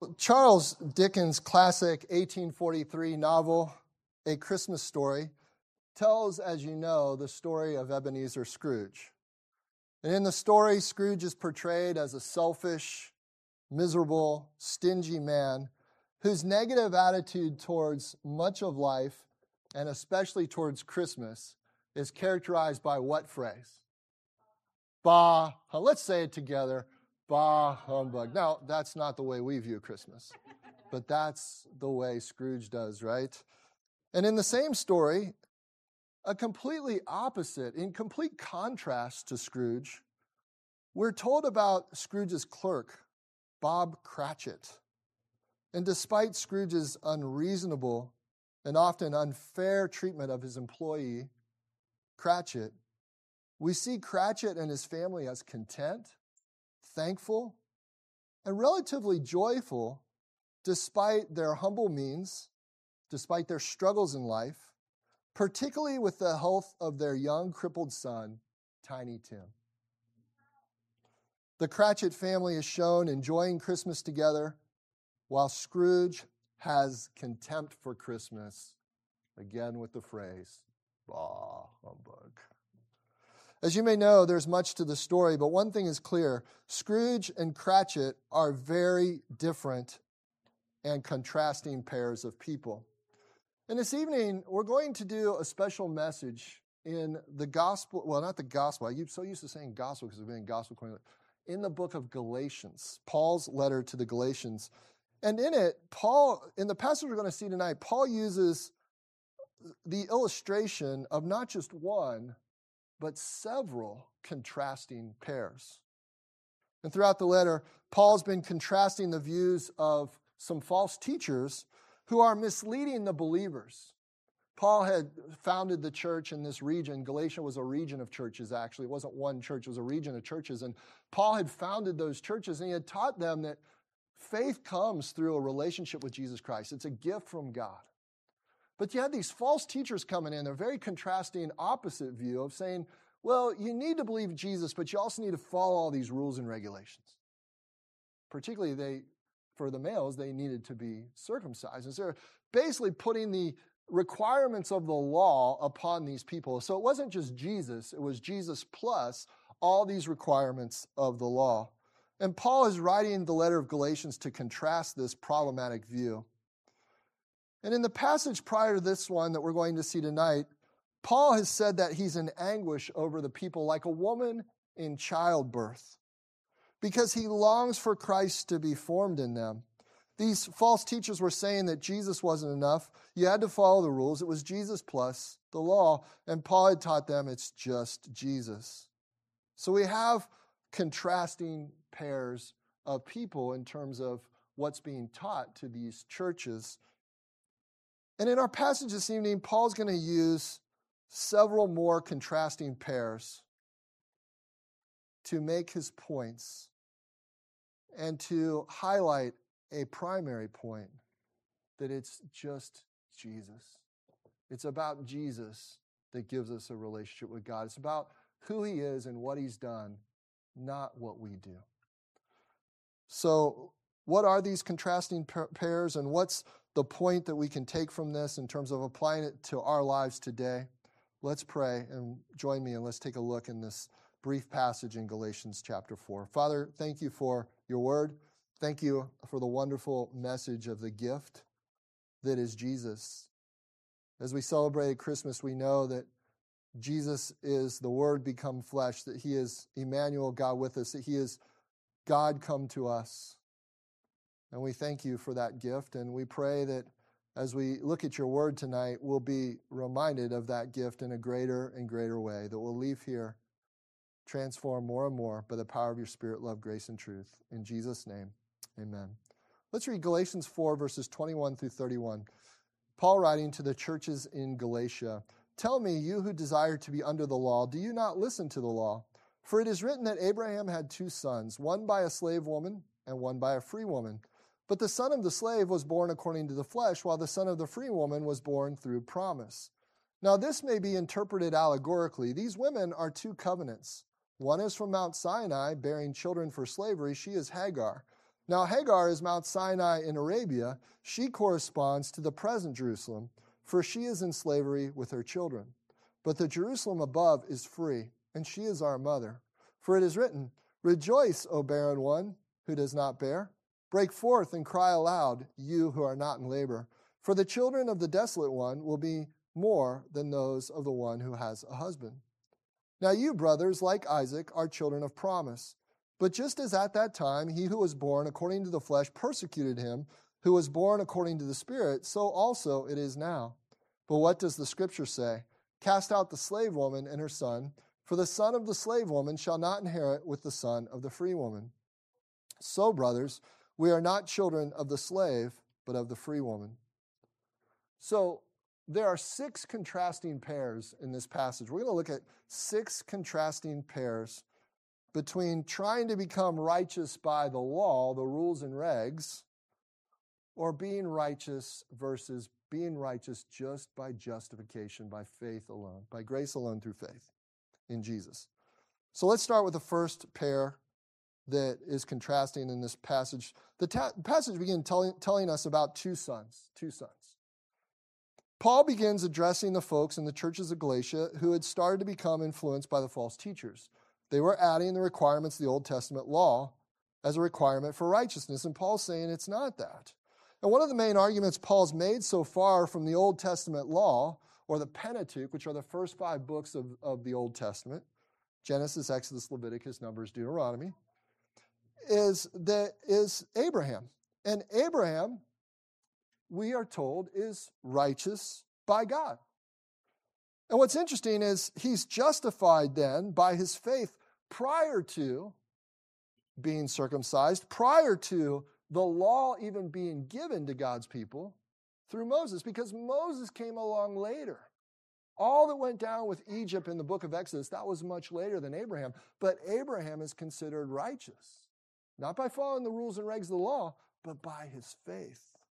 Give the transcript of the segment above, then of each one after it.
Charles Dickens' classic 1843 novel, A Christmas Story, tells, as you know, the story of Ebenezer Scrooge. And in the story, Scrooge is portrayed as a selfish, miserable, stingy man whose negative attitude towards much of life, and especially towards Christmas, is characterized by what phrase? Bah, let's say it together, bah humbug. Now, that's not the way we view Christmas, but that's the way Scrooge does, right? And in the same story, a completely opposite, in complete contrast to Scrooge, we're told about Scrooge's clerk, Bob Cratchit. And despite Scrooge's unreasonable and often unfair treatment of his employee, Cratchit, we see Cratchit and his family as content, thankful, and relatively joyful despite their humble means, despite their struggles in life, particularly with the health of their young crippled son, Tiny Tim. The Cratchit family is shown enjoying Christmas together, while Scrooge has contempt for Christmas, again with the phrase, bah, humbug. As you may know, there's much to the story, but one thing is clear. Scrooge and Cratchit are very different and contrasting pairs of people. And this evening, we're going to do a special message in the gospel, well, not the gospel. I'm so used to saying gospel because we've been in gospel. In the book of Galatians, Paul's letter to the Galatians. And in it, in the passage we're going to see tonight, Paul uses the illustration of not just one, but several contrasting pairs. And throughout the letter, Paul's been contrasting the views of some false teachers who are misleading the believers. Paul had founded the church in this region. Galatia was a region of churches, actually. It wasn't one church, it was a region of churches. And Paul had founded those churches, and he had taught them that faith comes through a relationship with Jesus Christ. It's a gift from God. But you had these false teachers coming in, a very contrasting opposite view of saying, well, you need to believe Jesus, but you also need to follow all these rules and regulations. Particularly, for the males, they needed to be circumcised. And so they're basically putting the requirements of the law upon these people. So it wasn't just Jesus, it was Jesus plus all these requirements of the law. And Paul is writing the letter of Galatians to contrast this problematic view. And in the passage prior to this one that we're going to see tonight, Paul has said that he's in anguish over the people like a woman in childbirth because he longs for Christ to be formed in them. These false teachers were saying that Jesus wasn't enough. You had to follow the rules. It was Jesus plus the law. And Paul had taught them it's just Jesus. So we have contrasting pairs of people in terms of what's being taught to these churches. And in our passage this evening, Paul's going to use several more contrasting pairs to make his points and to highlight a primary point, that it's just Jesus. It's about Jesus that gives us a relationship with God. It's about who he is and what he's done, not what we do. So what are these contrasting pairs, and what's the point that we can take from this in terms of applying it to our lives today? Let's pray and join me, and let's take a look in this brief passage in Galatians chapter 4. Father, thank you for your word. Thank you for the wonderful message of the gift that is Jesus. As we celebrate Christmas, we know that Jesus is the Word become flesh, that he is Emmanuel, God with us, that he is God come to us. And we thank you for that gift, and we pray that as we look at your word tonight, we'll be reminded of that gift in a greater and greater way, that we'll leave here transformed more and more by the power of your Spirit, love, grace, and truth. In Jesus' name, amen. Let's read Galatians 4, verses 21 through 31. Paul writing to the churches in Galatia, "Tell me, you who desire to be under the law, do you not listen to the law? For it is written that Abraham had 2 sons, one by a slave woman and one by a free woman. But the son of the slave was born according to the flesh, while the son of the free woman was born through promise. Now this may be interpreted allegorically. These women are 2 covenants. One is from Mount Sinai, bearing children for slavery. She is Hagar. Now Hagar is Mount Sinai in Arabia. She corresponds to the present Jerusalem, for she is in slavery with her children. But the Jerusalem above is free, and she is our mother. For it is written, Rejoice, O barren one who does not bear. Break forth and cry aloud, you who are not in labor. For the children of the desolate one will be more than those of the one who has a husband. Now you, brothers, like Isaac, are children of promise. But just as at that time he who was born according to the flesh persecuted him who was born according to the Spirit, so also it is now. But what does the Scripture say? Cast out the slave woman and her son, for the son of the slave woman shall not inherit with the son of the free woman. So, brothers, we are not children of the slave, but of the free woman. So, there are 6 contrasting pairs in this passage. We're going to look at 6 contrasting pairs between trying to become righteous by the law, the rules and regs, or being righteous versus being righteous just by justification, by faith alone, by grace alone through faith in Jesus. So let's start with the first pair that is contrasting in this passage. The passage begins telling us about two sons. Paul begins addressing the folks in the churches of Galatia who had started to become influenced by the false teachers. They were adding the requirements of the Old Testament law as a requirement for righteousness, and Paul's saying it's not that. And one of the main arguments Paul's made so far from the Old Testament law, or the Pentateuch, which are the first 5 books of the Old Testament, Genesis, Exodus, Leviticus, Numbers, Deuteronomy, is Abraham. And Abraham, we are told, is righteous by God. And what's interesting is he's justified then by his faith prior to being circumcised, prior to the law even being given to God's people through Moses, because Moses came along later. All that went down with Egypt in the book of Exodus, that was much later than Abraham. But Abraham is considered righteous, not by following the rules and regs of the law, but by his faith.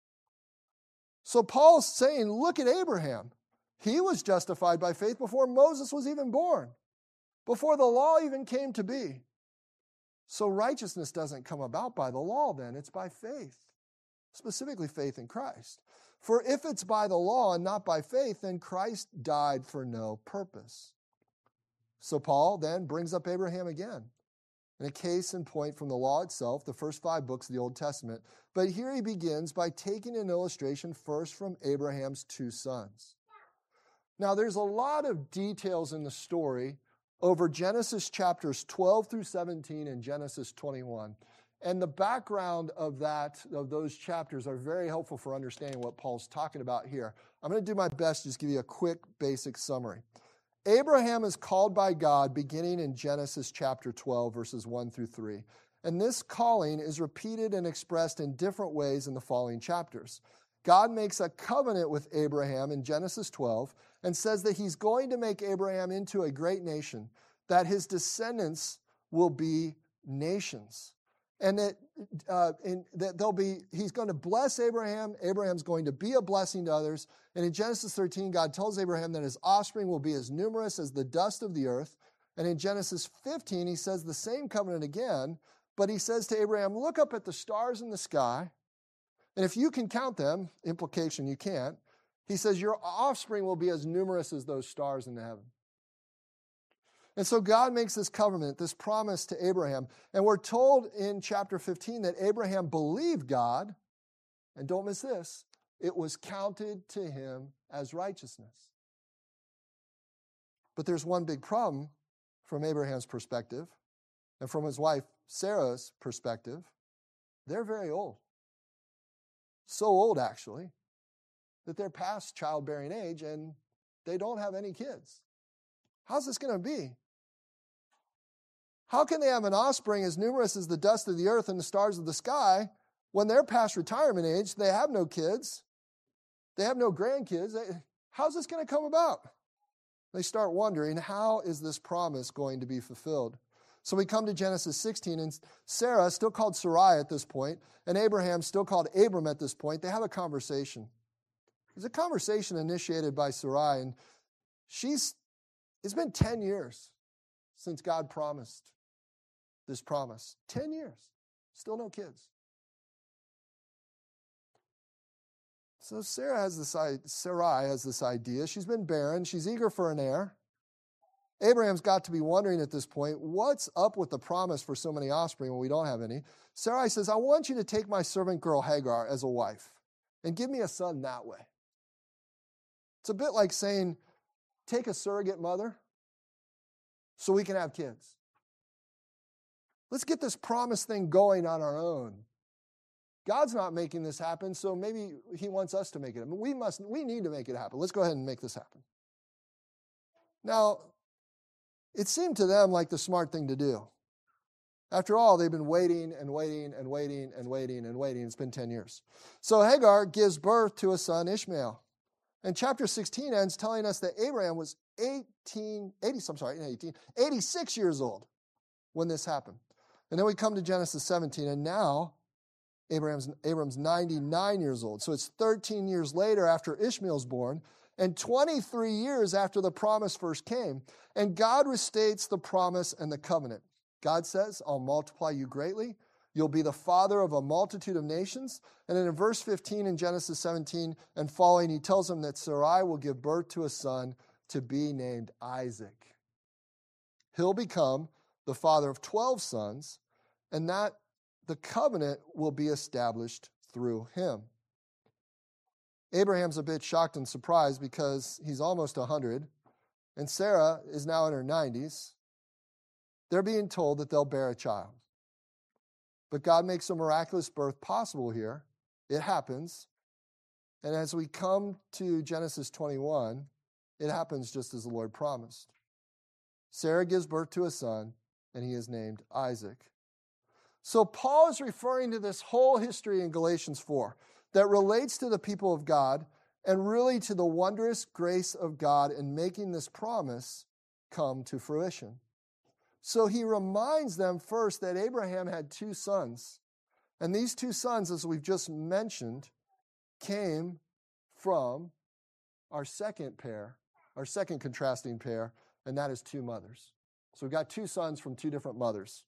So Paul's saying, look at Abraham. He was justified by faith before Moses was even born, before the law even came to be. So righteousness doesn't come about by the law then, it's by faith, specifically faith in Christ. For if it's by the law and not by faith, then Christ died for no purpose. So Paul then brings up Abraham again, in a case in point from the law itself, the first 5 books of the Old Testament. But here he begins by taking an illustration first from Abraham's 2 sons. Now, there's a lot of details in the story over Genesis chapters 12 through 17 and Genesis 21. And the background of those chapters are very helpful for understanding what Paul's talking about here. I'm going to do my best to just give you a quick basic summary. Abraham is called by God beginning in Genesis chapter 12, verses 1 through 3. And this calling is repeated and expressed in different ways in the following chapters. God makes a covenant with Abraham in Genesis 12 and says that he's going to make Abraham into a great nation, that his descendants will be nations. And that he's going to bless Abraham. Abraham's going to be a blessing to others. And in Genesis 13, God tells Abraham that his offspring will be as numerous as the dust of the earth. And in Genesis 15, he says the same covenant again, but he says to Abraham, look up at the stars in the sky, and if you can count them, implication you can't, he says your offspring will be as numerous as those stars in the heaven. And so God makes this covenant, this promise to Abraham. And we're told in chapter 15 that Abraham believed God, and don't miss this, it was counted to him as righteousness. But there's one big problem from Abraham's perspective, and from his wife Sarah's perspective. They're very old. So old, actually, that they're past childbearing age and they don't have any kids. How's this going to be? How can they have an offspring as numerous as the dust of the earth and the stars of the sky when they're past retirement age? They have no kids. They have no grandkids. How's this going to come about? They start wondering, how is this promise going to be fulfilled? So we come to Genesis 16, and Sarah, still called Sarai at this point, and Abraham, still called Abram at this point, they have a conversation. There's a conversation initiated by Sarai, and it's been 10 years since God promised this promise. 10 years. Still no kids. So Sarai has this idea. She's been barren. She's eager for an heir. Abraham's got to be wondering at this point, what's up with the promise for so many offspring when we don't have any? Sarai says, I want you to take my servant girl Hagar as a wife and give me a son that way. It's a bit like saying, take a surrogate mother so we can have kids. Let's get this promise thing going on our own. God's not making this happen, so maybe he wants us to make it happen. We need to make it happen. Let's go ahead and make this happen. Now, it seemed to them like the smart thing to do. After all, they've been waiting and waiting and waiting and waiting and waiting. It's been 10 years. So Hagar gives birth to a son, Ishmael. And chapter 16 ends telling us that Abraham was 86 years old when this happened. And then we come to Genesis 17, and now Abram's 99 years old. So it's 13 years later after Ishmael's born, and 23 years after the promise first came. And God restates the promise and the covenant. God says, I'll multiply you greatly. You'll be the father of a multitude of nations. And then in verse 15 in Genesis 17 and following, he tells him that Sarai will give birth to a son to be named Isaac. He'll become the father of 12 sons, and that the covenant will be established through him. Abraham's a bit shocked and surprised because he's almost 100, and Sarah is now in her 90s. They're being told that they'll bear a child. But God makes a miraculous birth possible here. It happens. And as we come to Genesis 21, it happens just as the Lord promised. Sarah gives birth to a son, and he is named Isaac. So Paul is referring to this whole history in Galatians 4 that relates to the people of God and really to the wondrous grace of God in making this promise come to fruition. So he reminds them first that Abraham had two sons. And these two sons, as we've just mentioned, came from our second contrasting pair, and that is two mothers. So we've got two sons from two different mothers.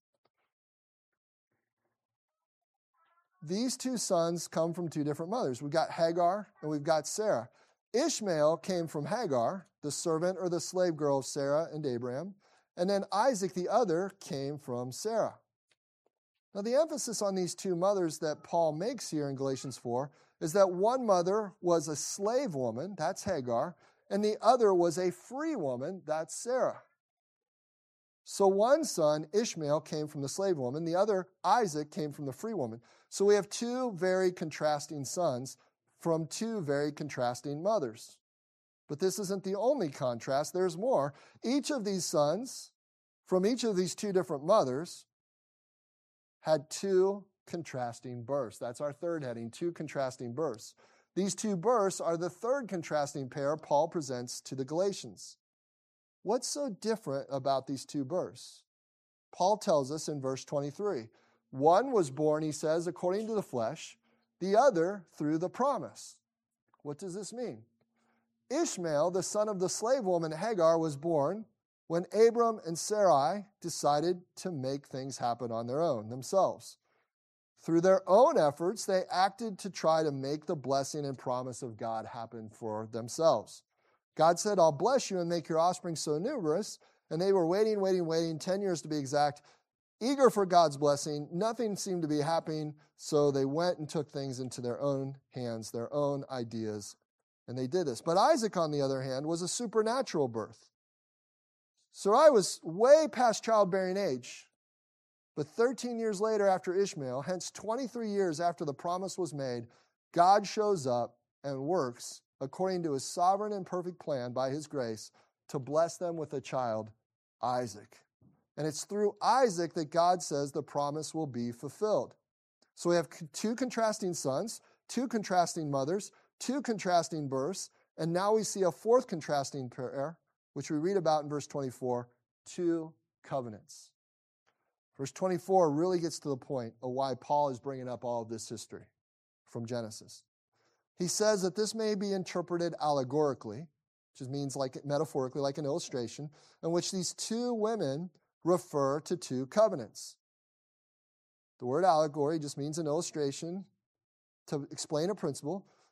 These two sons come from two different mothers. We've got Hagar and we've got Sarah. Ishmael came from Hagar, the servant or the slave girl of Sarah and Abraham. And then Isaac, the other, came from Sarah. Now, the emphasis on these two mothers that Paul makes here in Galatians 4 is that one mother was a slave woman, that's Hagar, and the other was a free woman, that's Sarah. So one son, Ishmael, came from the slave woman. The other, Isaac, came from the free woman. So we have two very contrasting sons from two very contrasting mothers. But this isn't the only contrast. There's more. Each of these sons, from each of these two different mothers, had two contrasting births. That's our third heading, two contrasting births. These two births are the third contrasting pair Paul presents to the Galatians. What's so different about these two births? Paul tells us in verse 23, one was born, he says, according to the flesh, the other through the promise. What does this mean? Ishmael, the son of the slave woman Hagar, was born when Abram and Sarai decided to make things happen on their own, themselves. Through their own efforts, they acted to try to make the blessing and promise of God happen for themselves. God said, I'll bless you and make your offspring so numerous. And they were waiting, 10 years to be exact, eager for God's blessing. Nothing seemed to be happening, so they went and took things into their own hands, their own ideas, and they did this. But Isaac, on the other hand, was a supernatural birth. Sarai was way past childbearing age. But 13 years later after Ishmael, hence 23 years after the promise was made, God shows up and works according to his sovereign and perfect plan by his grace to bless them with a child, Isaac. And it's through Isaac that God says the promise will be fulfilled. So we have two contrasting sons, two contrasting mothers, two contrasting births, and now we see a fourth contrasting pair, which we read about in verse 24, two covenants. Verse 24 really gets to the point of why Paul is bringing up all of this history from Genesis. He says that this may be interpreted allegorically, which means like metaphorically, like an illustration, in which these two women refer to two covenants. The word allegory just means an illustration to explain a principle.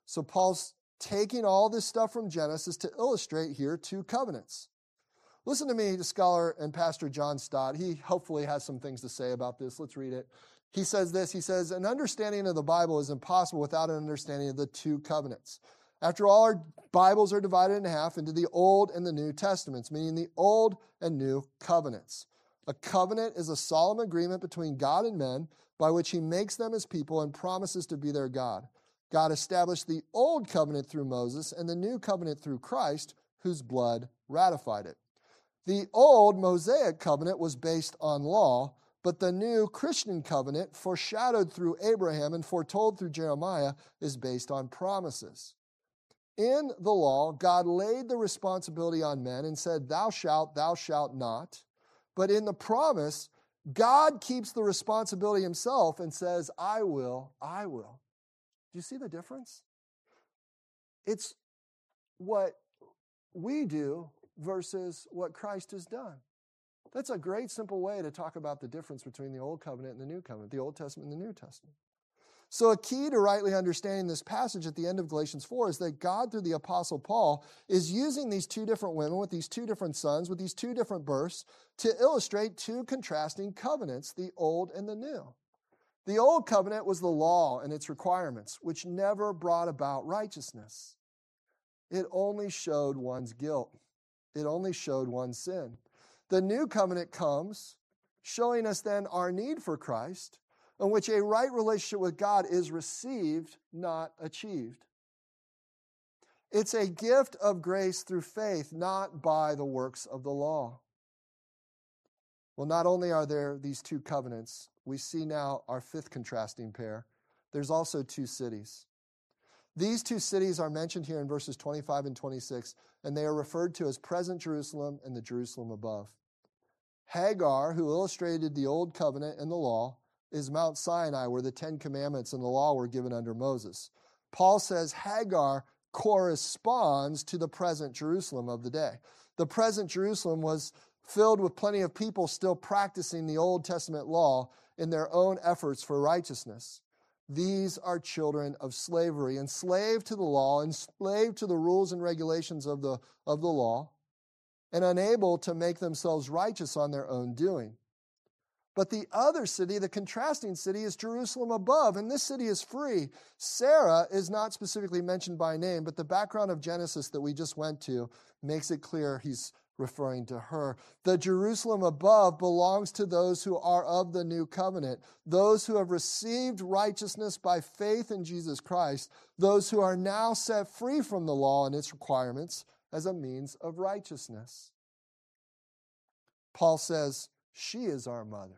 So Paul's taking all this stuff from Genesis to illustrate here two covenants. Listen to me, the scholar and pastor John Stott. He hopefully has some things to say about this. Let's read it. He says this. He says, an understanding of the Bible is impossible without an understanding of the two covenants. After all, our Bibles are divided in half into the Old and the New Testaments, meaning the Old and New Covenants. A covenant is a solemn agreement between God and men by which he makes them his people and promises to be their God. God established the Old Covenant through Moses and the New Covenant through Christ, whose blood ratified it. The old Mosaic covenant was based on law, but the new Christian covenant, foreshadowed through Abraham and foretold through Jeremiah, is based on promises. In the law, God laid the responsibility on men and said, thou shalt not. But in the promise, God keeps the responsibility himself and says, I will. Do you see the difference? It's what we do versus what Christ has done. That's a great simple way to talk about the difference between the Old Covenant and the New Covenant, the Old Testament and the New Testament. So a key to rightly understanding this passage at the end of Galatians 4 is that God, through the Apostle Paul, is using these two different women with these two different sons, with these two different births, to illustrate two contrasting covenants, the Old and the New. The Old Covenant was the law and its requirements, which never brought about righteousness. It only showed one's guilt. It only showed one's sin. The New Covenant comes, showing us then our need for Christ, in which a right relationship with God is received, not achieved. It's a gift of grace through faith, not by the works of the law. Well, not only are there these two covenants, we see now our fifth contrasting pair. There's also two cities. These two cities are mentioned here in verses 25 and 26, and they are referred to as present Jerusalem and the Jerusalem above. Hagar, who illustrated the Old Covenant and the law, is Mount Sinai, where the Ten Commandments and the law were given under Moses. Paul says Hagar corresponds to the present Jerusalem of the day. The present Jerusalem was filled with plenty of people still practicing the Old Testament law in their own efforts for righteousness. These are children of slavery, enslaved to the law, enslaved to the rules and regulations of the law, and unable to make themselves righteous on their own doing. But the other city, the contrasting city, is Jerusalem above, and this city is free. Sarah is not specifically mentioned by name, but the background of Genesis that we just went to makes it clear he's referring to her. The Jerusalem above belongs to those who are of the new covenant, those who have received righteousness by faith in Jesus Christ, those who are now set free from the law and its requirements as a means of righteousness. Paul says, she is our mother.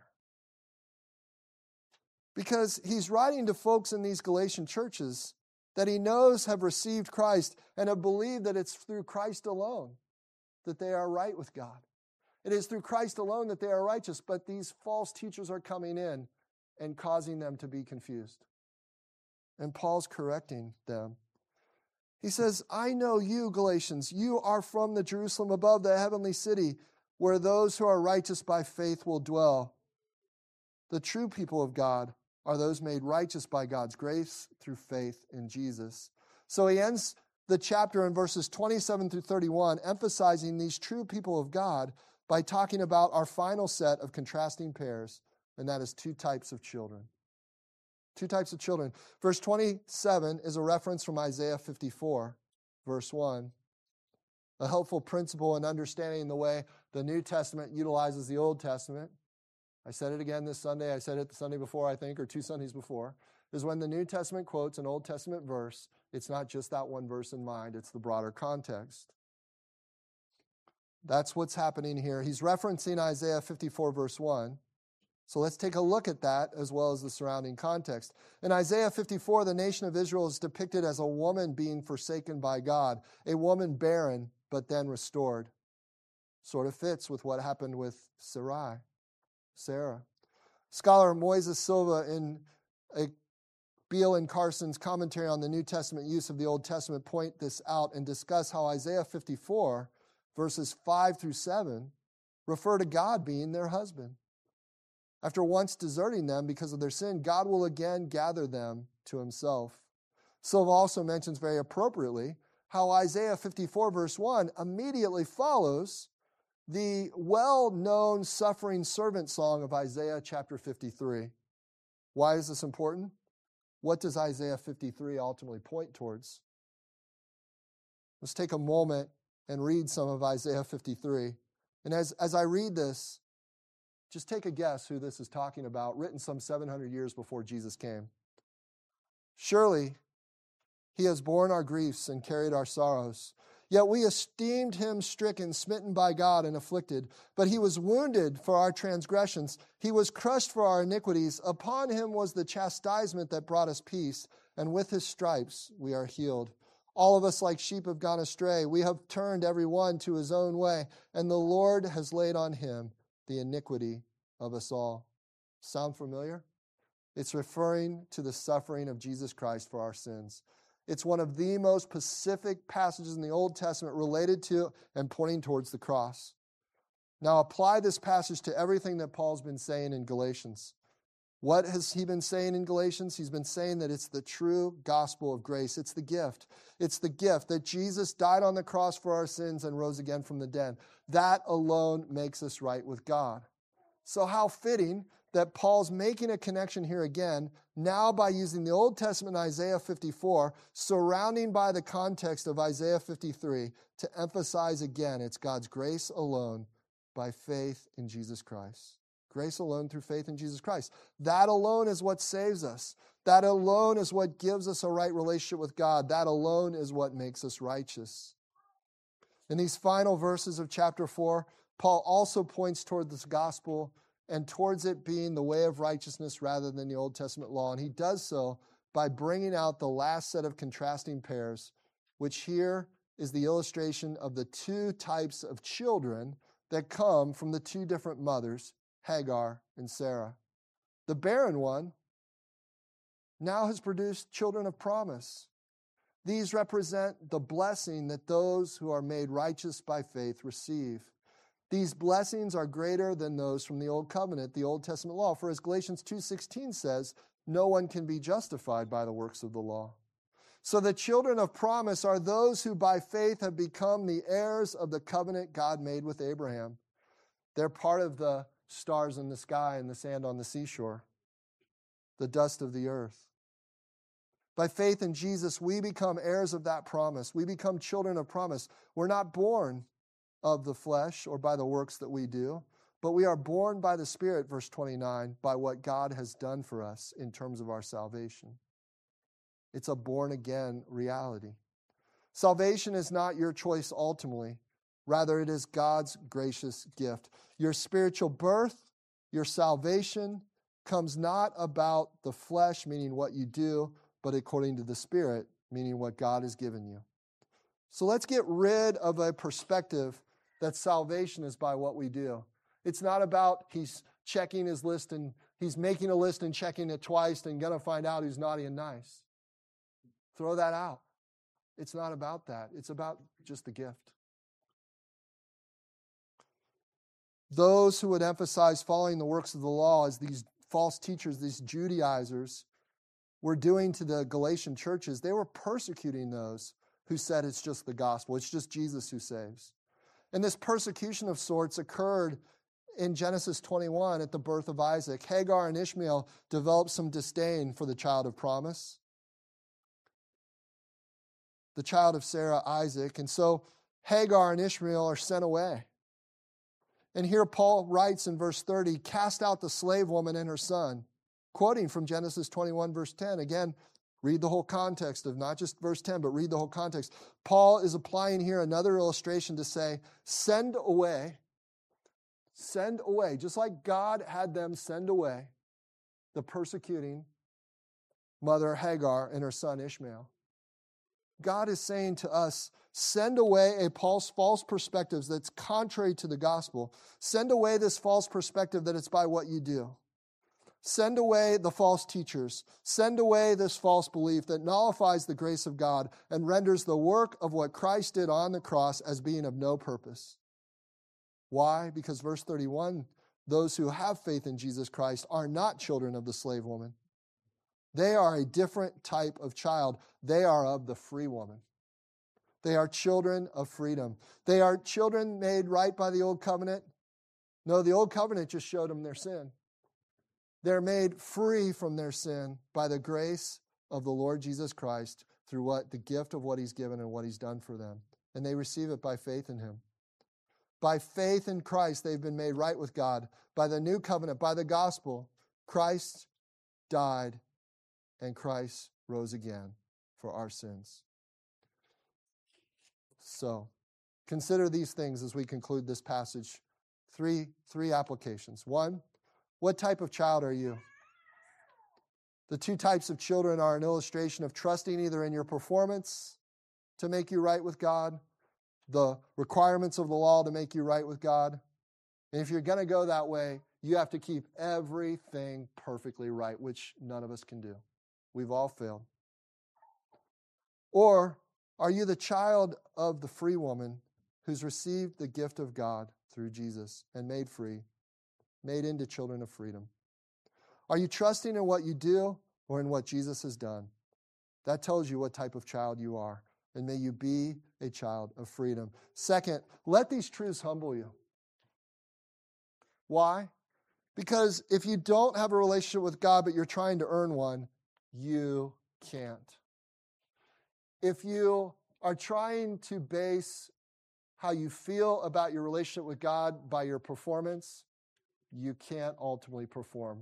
Because he's writing to folks in these Galatian churches that he knows have received Christ and have believed that it's through Christ alone that they are right with God. It is through Christ alone that they are righteous, but these false teachers are coming in and causing them to be confused. And Paul's correcting them. He says, I know you, Galatians, you are from the Jerusalem above, the heavenly city, where those who are righteous by faith will dwell. The true people of God are those made righteous by God's grace through faith in Jesus. So he ends the chapter in verses 27 through 31, emphasizing these true people of God by talking about our final set of contrasting pairs, and that is two types of children. Two types of children. Verse 27 is a reference from Isaiah 54, verse 1. A helpful principle in understanding the way the New Testament utilizes the Old Testament. I said it again this Sunday. I said it the Sunday before, I think, or 2 Sundays before, is when the New Testament quotes an Old Testament verse, it's not just that one verse in mind, it's the broader context. That's what's happening here. He's referencing Isaiah 54, verse 1. So let's take a look at that as well as the surrounding context. In Isaiah 54, the nation of Israel is depicted as a woman being forsaken by God, a woman barren but then restored. Sort of fits with what happened with Sarah. Scholar Moises Silva in Beale and Carson's commentary on the New Testament use of the Old Testament point this out and discuss how Isaiah 54, verses 5 through 7, refer to God being their husband. After once deserting them because of their sin, God will again gather them to himself. Silva also mentions very appropriately how Isaiah 54 verse 1 immediately follows the well-known suffering servant song of Isaiah chapter 53. Why is this important? What does Isaiah 53 ultimately point towards? Let's take a moment and read some of Isaiah 53. And as I read this, just take a guess who this is talking about, written some 700 years before Jesus came. Surely he has borne our griefs and carried our sorrows. Yet we esteemed him stricken, smitten by God, and afflicted. But he was wounded for our transgressions. He was crushed for our iniquities. Upon him was the chastisement that brought us peace, and with his stripes we are healed. All of us like sheep have gone astray. We have turned every one to his own way, and the Lord has laid on him the iniquity of us all. Sound familiar? It's referring to the suffering of Jesus Christ for our sins. It's one of the most specific passages in the Old Testament related to and pointing towards the cross. Now apply this passage to everything that Paul's been saying in Galatians. What has he been saying in Galatians? He's been saying that it's the true gospel of grace. It's the gift. It's the gift that Jesus died on the cross for our sins and rose again from the dead. That alone makes us right with God. So how fitting that Paul's making a connection here again, now by using the Old Testament Isaiah 54, surrounding by the context of Isaiah 53, to emphasize again it's God's grace alone by faith in Jesus Christ. Grace alone through faith in Jesus Christ. That alone is what saves us. That alone is what gives us a right relationship with God. That alone is what makes us righteous. In these final verses of chapter 4, Paul also points toward this gospel and towards it being the way of righteousness rather than the Old Testament law. And he does so by bringing out the last set of contrasting pairs, which here is the illustration of the two types of children that come from the two different mothers, Hagar and Sarah. The barren one now has produced children of promise. These represent the blessing that those who are made righteous by faith receive. These blessings are greater than those from the Old Covenant, the Old Testament law. For as Galatians 2:16 says, no one can be justified by the works of the law. So the children of promise are those who by faith have become the heirs of the covenant God made with Abraham. They're part of the stars in the sky and the sand on the seashore, the dust of the earth. By faith in Jesus, we become heirs of that promise. We become children of promise. We're not born of the flesh or by the works that we do, but we are born by the Spirit, verse 29, by what God has done for us in terms of our salvation. It's a born-again reality. Salvation is not your choice ultimately. Rather, it is God's gracious gift. Your spiritual birth, your salvation, comes not about the flesh, meaning what you do, but according to the Spirit, meaning what God has given you. So let's get rid of a perspective that salvation is by what we do. It's not about he's checking his list and he's making a list and checking it twice and going to find out who's naughty and nice. Throw that out. It's not about that. It's about just the gift. Those who would emphasize following the works of the law, as these false teachers, these Judaizers, were doing to the Galatian churches, they were persecuting those who said it's just the gospel. It's just Jesus who saves. And this persecution of sorts occurred in Genesis 21 at the birth of Isaac. Hagar and Ishmael developed some disdain for the child of promise, the child of Sarah, Isaac. And so Hagar and Ishmael are sent away. And here Paul writes in verse 30, cast out the slave woman and her son, quoting from Genesis 21, verse 10. Again, read the whole context of not just verse 10, but read the whole context. Paul is applying here another illustration to say, send away, just like God had them send away the persecuting mother Hagar and her son Ishmael. God is saying to us, send away a false perspective that's contrary to the gospel. Send away this false perspective that it's by what you do. Send away the false teachers. Send away this false belief that nullifies the grace of God and renders the work of what Christ did on the cross as being of no purpose. Why? Because verse 31, those who have faith in Jesus Christ are not children of the slave woman. They are a different type of child. They are of the free woman. They are children of freedom. They are children made right by the old covenant. No, the old covenant just showed them their sin. They're made free from their sin by the grace of the Lord Jesus Christ through the gift of what he's given and what he's done for them. And they receive it by faith in him. By faith in Christ, they've been made right with God. By the new covenant, by the gospel, Christ died and Christ rose again for our sins. So, consider these things as we conclude this passage. Three applications. One, what type of child are you? The two types of children are an illustration of trusting either in your performance to make you right with God, the requirements of the law to make you right with God. And if you're going to go that way, you have to keep everything perfectly right, which none of us can do. We've all failed. Or are you the child of the free woman who's received the gift of God through Jesus and made free, made into children of freedom? Are you trusting in what you do or in what Jesus has done? That tells you what type of child you are. And may you be a child of freedom. Second, let these truths humble you. Why? Because if you don't have a relationship with God, but you're trying to earn one, you can't. If you are trying to base how you feel about your relationship with God by your performance, you can't ultimately perform.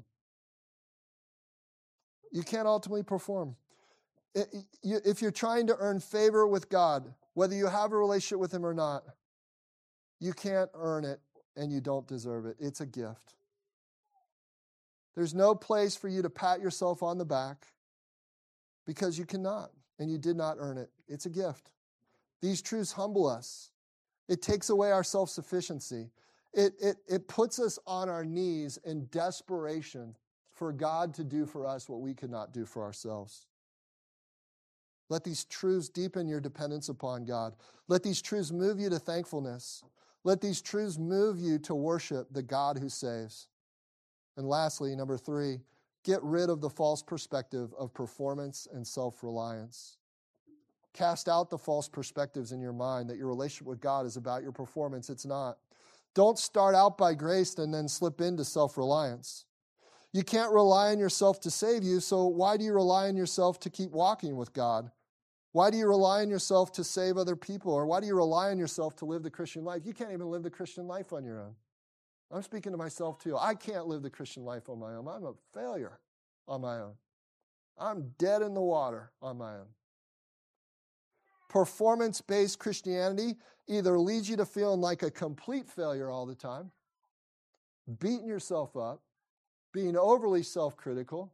You can't ultimately perform. If you're trying to earn favor with God, whether you have a relationship with him or not, you can't earn it and you don't deserve it. It's a gift. There's no place for you to pat yourself on the back because you cannot and you did not earn it. It's a gift. These truths humble us. It takes away our self-sufficiency. It puts us on our knees in desperation for God to do for us what we could not do for ourselves. Let these truths deepen your dependence upon God. Let these truths move you to thankfulness. Let these truths move you to worship the God who saves. And lastly, number 3, get rid of the false perspective of performance and self-reliance. Cast out the false perspectives in your mind that your relationship with God is about your performance. It's not. Don't start out by grace and then slip into self-reliance. You can't rely on yourself to save you, so why do you rely on yourself to keep walking with God? Why do you rely on yourself to save other people? Or why do you rely on yourself to live the Christian life? You can't even live the Christian life on your own. I'm speaking to myself too. I can't live the Christian life on my own. I'm a failure on my own. I'm dead in the water on my own. Performance-based Christianity either leads you to feeling like a complete failure all the time, beating yourself up, being overly self-critical,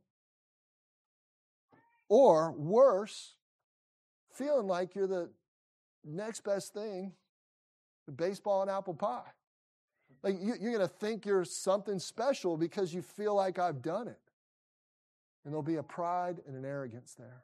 or worse, feeling like you're the next best thing to baseball and apple pie. Like you're going to think you're something special because you feel like I've done it. And there'll be a pride and an arrogance there.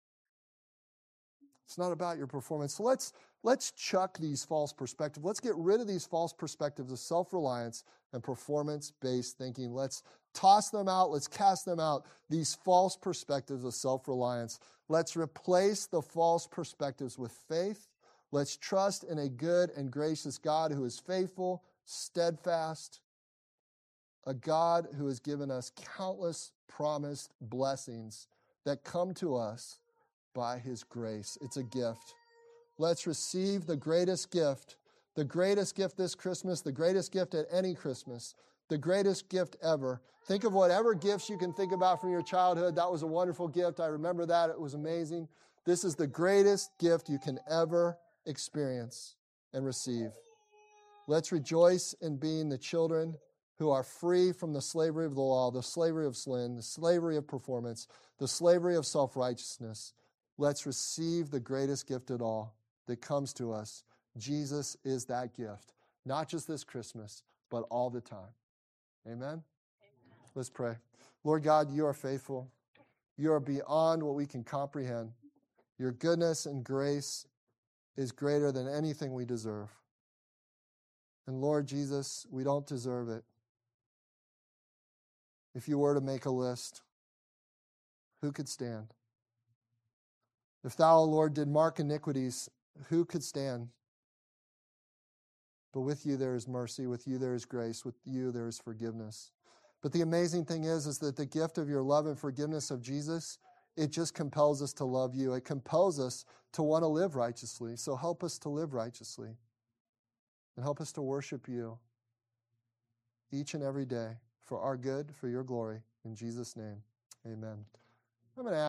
It's not about your performance. So let's chuck these false perspectives. Let's get rid of these false perspectives of self-reliance and performance-based thinking. Let's toss them out. Let's cast them out. These false perspectives of self-reliance. Let's replace the false perspectives with faith. Let's trust in a good and gracious God who is faithful, steadfast, a God who has given us countless promised blessings that come to us by his grace. It's a gift. Let's receive the greatest gift this Christmas, the greatest gift at any Christmas, the greatest gift ever. Think of whatever gifts you can think about from your childhood. That was a wonderful gift. I remember that. It was amazing. This is the greatest gift you can ever experience and receive. Let's rejoice in being the children who are free from the slavery of the law, the slavery of sin, the slavery of performance, the slavery of self-righteousness. Let's receive the greatest gift at all that comes to us. Jesus is that gift, not just this Christmas, but all the time. Amen? Let's pray. Lord God, you are faithful. You are beyond what we can comprehend. Your goodness and grace is greater than anything we deserve. And Lord Jesus, we don't deserve it. If you were to make a list, who could stand? If thou, O Lord, did mark iniquities, who could stand? But with you there is mercy, with you there is grace, with you there is forgiveness. But the amazing thing is that the gift of your love and forgiveness of Jesus, it just compels us to love you. It compels us to want to live righteously. So help us to live righteously. And help us to worship you each and every day for our good, for your glory. In Jesus' name, amen. I'm going to ask